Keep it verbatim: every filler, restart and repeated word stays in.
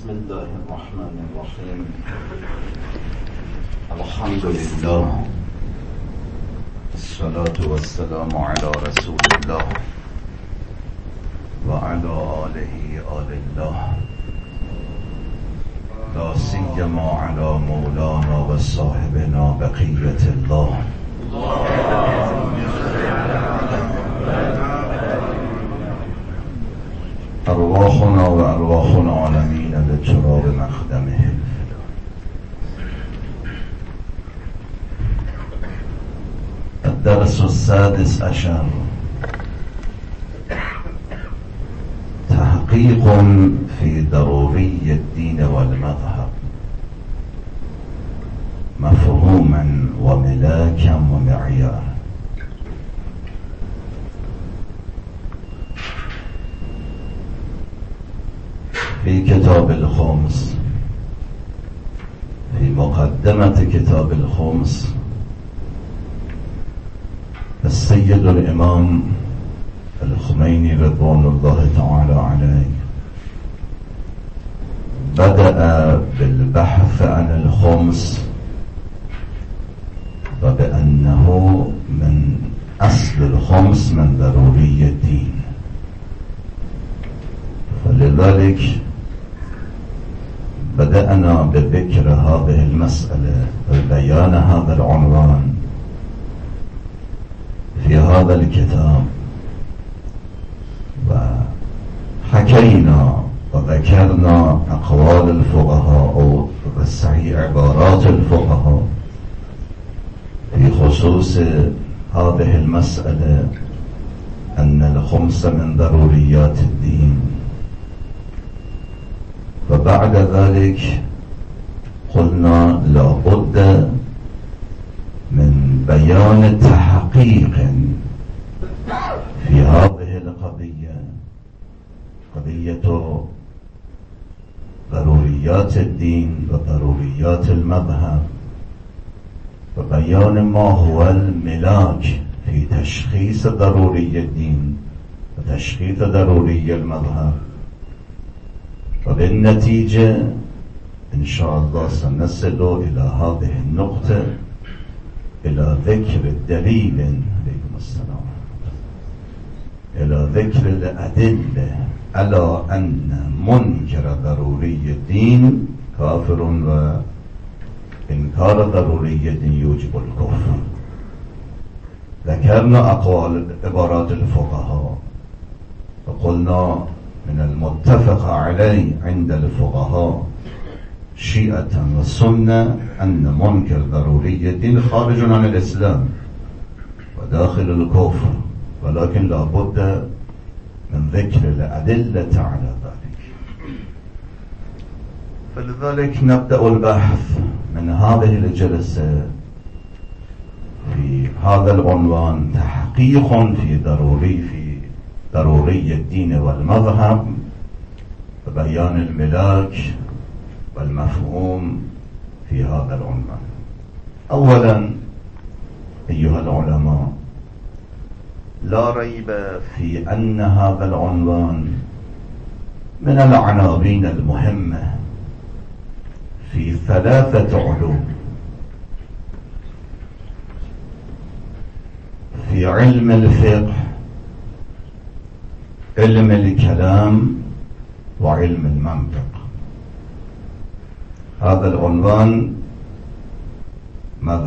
بسم الله الرحمن الرحيم. الحمد لله، الصلاة والسلام على رسول الله وعلى آله آل الله، لا سيما على مولانا وصاحبنا بقية الله. أرواحنا وأرواح العالمين لتراب مخدمه. الدرس السادس عشر، تحقيق في ضروري الدين والمذهب مفهوما وملاكا ومعيارا. في كتاب الخمس، في مقدمة كتاب الخمس، السيد الإمام الخميني رضوان الله تعالى عليه بدأ بالبحث عن الخمس وبأنه من أصل الخمس من ضروري الدين، فلذلك بدأنا بذكر هذه المسألة وبيان هذا العنوان في هذا الكتاب، وحكينا وذكرنا أقوال الفقهاء أو بالصحيح عبارات الفقهاء في خصوص هذه المسألة، أن الخمس من ضروريات الدين. وبعد ذلك قلنا لا بد من بيان تحقيق في هذه القضية، قضية ضروريات الدين وضروريات المذهب، وبيان ما هو الملاك في تشخيص ضروري الدين وتشخيص ضروري المذهب. وبالنتيجة إن شاء الله سنصل إلى هذه النقطة، إلى ذكر الدليل عليكم السلام، إلى ذكر الأدلة على أن منكر ضروري الدين كافر، وإنكار ضروري الدين يوجب الكفر. ذكرنا أقوال عبارات الفقهاء، وقلنا من المتفق عليه عند الفقهاء شيعة والسنة أن منكر ضروري الدين خارج عن الإسلام وداخل الكفر، ولكن لا بد من ذكر الأدلة على ذلك. فلذلك نبدأ البحث من هذه الجلسة في هذا العنوان، تحقيق في ضروري في ضروري الدين والمذهب، وبيان الملاك والمفهوم في هذا العنوان. أولا أيها العلماء، لا ريب في أن هذا العنوان من العناوين المهمة في ثلاثة علوم: في علم الفقه، علم الكلام، وعلم المنطق. هذا العنوان